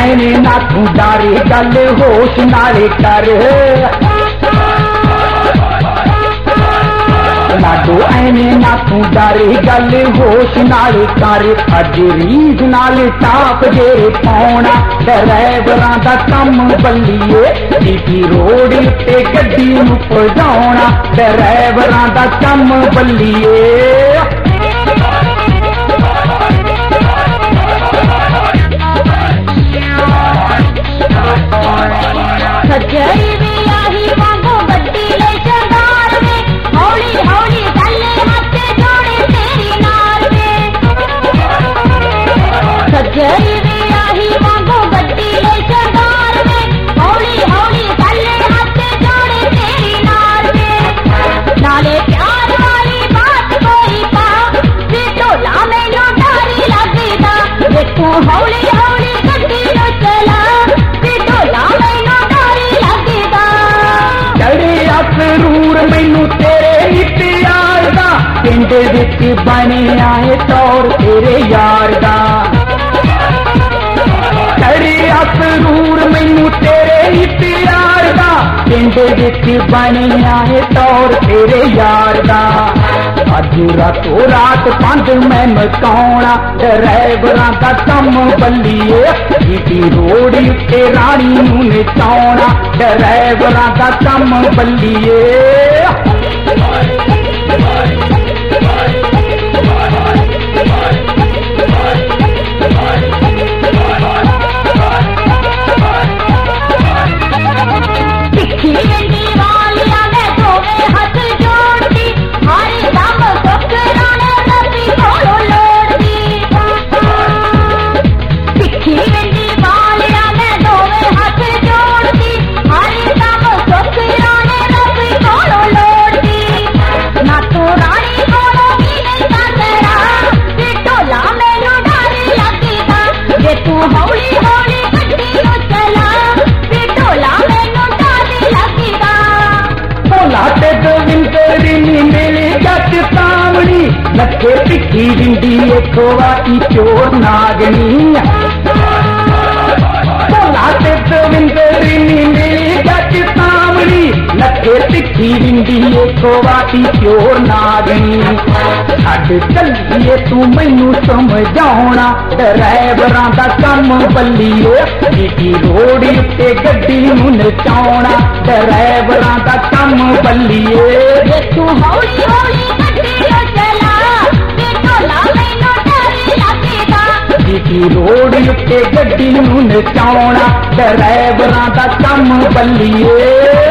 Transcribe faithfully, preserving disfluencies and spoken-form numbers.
ਐਵੇਂ ਨਾ ਤੂੰ ਡਰ ਗੱਲ ਹੋਸ਼ ਨਾਲੇ ਕਰ ਲਾਡੋ ਐਵੇਂ ਨਾ ਤੂੰ ਡਰ ਗੱਲ ਹੋਸ਼ ਨਾਲੇ ਕਰ ਅੱਜ ਰੀਝ ਨਾਲ ਟਾਪ ਜੇ ਪਾਉਣਾ ਡਰਾਈਵਰਾਂ ਦਾ ਕੰਮ ਬੱਲੀਏ ਜੀਟੀ ਰੋਡ ਉੱਤੇ ਗੱਡੀ ਨੂੰ ਭਜਾਉਣਾ ਡਰਾਈਵਰਾਂ ਦਾ ਕੰਮ ਬੱਲੀਏ ਸੱਜਰੀ ਵੀ ਆਹੀ ਵਾਂਗੂ ਗੱਡੀ ਲੈ ਸਰਦਾਰ ਵੇ ਹੌਲੀ ਹੌਲੀ ਚੱਲੇ ਹੱਥ ਜੋੜੇ ਤੇਰੀ ਨਾਲ ਵੇ ਸੱਜਰੀ ਵੀ ਆਹੀ ਵਾਂਗੂ ਗੱਡੀ ਲੈ ਸਰਦਾਰ ਵੇ ਹੌਲੀ ਹੌਲੀ ਚੱਲੇ ਹੱਥ ਜੋੜੇ ਤੇਰੀ ਨਾਲ ਵੇ ਨਾਲੇ ਪਿਆਰ ਵਾਲੀ ਬਾਤ ਕੋਈ ਪਾ ਵੀ ਢੋਲਾ ਮੈਨੂੰ ਡਰ ਲੱਗਦਾ ਜੇ ਤੂੰ ਹੌਲੀ ਹੌਲੀ ਗੱਡੀ ਨੂੰ ਚਲਾ ਵੀ ਢੋਲਾ ਮੈਨੂੰ ਜ਼ਰੂਰ ਮੈਨੂੰ ਤੇਰੇ ਹੀ ਪਿਆਰ ਦਾ ਪਿੰਡ ਵਿੱਚ ਬਣਿਆ ਏ ਤੌਰ ਤੇਰੇ ਯਾਰ ਦਾ ਤੇਰਾ ਜ਼ਰੂਰ ਮੈਨੂੰ ਤੇਰੇ ਹੀ ਪਿਆਰ ਦਾ ਪਿੰਡ ਵਿੱਚ ਬਣਿਆ ਏ ਤੌਰ ਤੇਰੇ ਯਾਰ ਦਾ ਅੱਜ ਰਾਤੋਂ ਰਾਤ ਪੰਜ ਮੈਂ ਮਕਾਉਣਾ ਡਰਾਈਵਰਾਂ ਦਾ ਕੰਮ ਬੱਲੀਏ ਜੀਟੀ ਰੋਡ ਉੱਤੇ ਰਾਣੀ ਨੂੰ ਨਚਾਉਣਾ ਡਰਾਈਵਰਾਂ ਦਾ ਕੰਮ ਬੱਲੀਏ ਤਿੱਖੀ ਵੰਡੀ ਵਾਲਿਆਂ ਦੇ ਦੋਵੇਂ ਹੱਥ ਜੋੜਦੀ ਹਰ ਦਮ ਸੁਖਰਾਣੇ ਰੱਬੀ ਕੋਲੋਂ ਲੋੜਦੀ ਤਿੱਖੀ ਵੰਡੀ ਵਾਲਿਆਂ ਦੇ ਦੋਵੇਂ ਹੱਥ ਜੋੜਦੀ ਹਰ ਦਮ ਸੁਖਰਾਣੇ ਰੱਬੀ ਕੋਲੋਂ ਲੋੜਦੀ ਨਾ ਤੂੰ ਰਾਣੀ ਕੋਲੋਂ ਵੀ ਨਹੀਂ ਕਰਨਾ ਵੀ ਢੋਲਾ ਮੈਨੂੰ ਡਰ ਲੱਗਦਾ ਜੇ ਤੂੰ ਹੌਲੀ ਹੌਲੀ ਗੱਡੀ ਨੂੰ ਚਲਾ ਵੀ ਢੋਲਾ ਮੈਨੂੰ ਡਰ ਲੱਗਦਾ ਢੋਲਾ ਤੇ ਦਵਿੰਦਰ ਨੀ ਮਿਲੀ ਜੱਟ ਸਾਹਮਣੀ ਲੱਖੇ ਪਿੱਠੀ ਵਿੰਡੀ ਖੋਵਾ ਕੀ ਚੋਰ ਨਾਗਣੀ ਢੋਲਾ ਤੇ ਦਵਿੰਦਰ ਨੀ ਮਿਲੀ ਜੱਟ ਸਾਹਮਣੀ ਲੱਖੇ ਪਿੱਠੀ ਵਿੰਡੀ ਖੋਵਾ ਕੀ ਚੋਰ ਨਾਗਣੀ ਛੱਡ ਚੱਲੀਏ ਤੂੰ ਮੈਨੂੰ ਸਮਝਾਉਣਾ ਡਰਾਈਵਰਾਂ ਦਾ ਕੰਮ ਬੱਲੀਏ ਜੀਟੀ ਰੋਡ ਉੱਤੇ ਗੱਡੀ ਨੂੰ ਨਚਾਉਣਾ ਡਰਾਈਵਰਾਂ ਦਾ ਕੰਮ ਬੱਲੀਏ ਜੇ ਤੂੰ ਹੌਲੀ ਹੌਲੀ ਗੱਡੀ ਨੂੰ ਚਲਾ ਤੇ ਢੋਲਾ ਮੈਨੂੰ ਡਰ ਲੱਗਦਾ ਜੀਟੀ ਰੋਡ ਉੱਤੇ ਗੱਡੀ ਨੂੰ ਨਚਾਉਣਾ ਡਰਾਈਵਰਾਂ ਦਾ ਕੰਮ ਬੱਲੀਏ